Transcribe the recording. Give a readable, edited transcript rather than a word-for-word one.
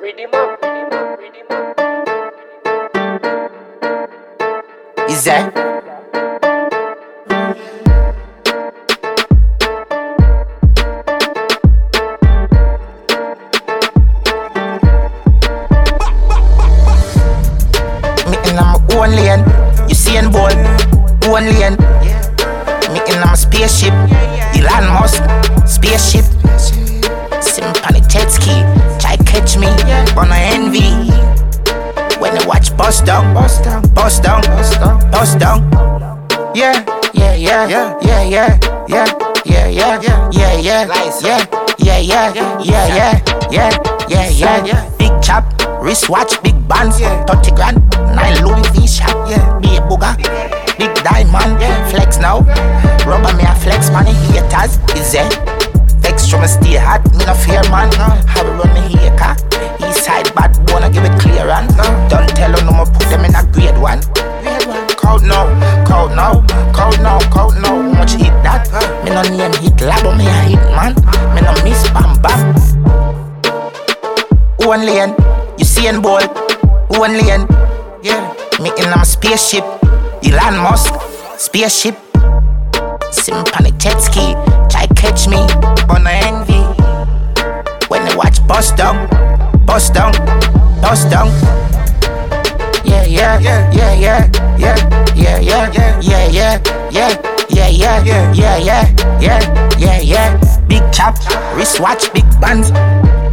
Is that? Me in my own lane, you seeing boy, own lane. Me in my spaceship, Elon Musk, spaceship. Simply jet ski, try catch me, on a envy. When you watch bust down, bust down, bust down, bust down. Yeah, yeah, yeah, yeah, yeah, yeah, yeah, yeah, yeah, yeah, yeah, yeah, yeah, yeah, yeah, yeah. Big chop, wristwatch, big bands, 30 grand, 9 Louis V shop, be a booger, big diamond, flex now. Rubber me a flex, money haters, is it? Vex from a stay hot, me no fear man. How we run me here, car? East side bad, wanna give it clearance. Don't tell her no more, put them in a grade one. Cold now, cold now, cold now, cold now. How much hit that? Me no name hit lab, but me a hit man. Me no miss bam bam. One lane, you seeing boy? One lane, yeah. Me in my spaceship, Elon Musk, spaceship. Simply jet ski, try catch me, on a envy. When you watch bust down, bust down, bust down. Yeah, yeah, yeah, yeah, yeah, yeah, yeah, yeah, yeah, yeah, yeah, yeah, yeah, yeah, yeah, yeah, yeah, yeah. Big chop, wristwatch, big bands.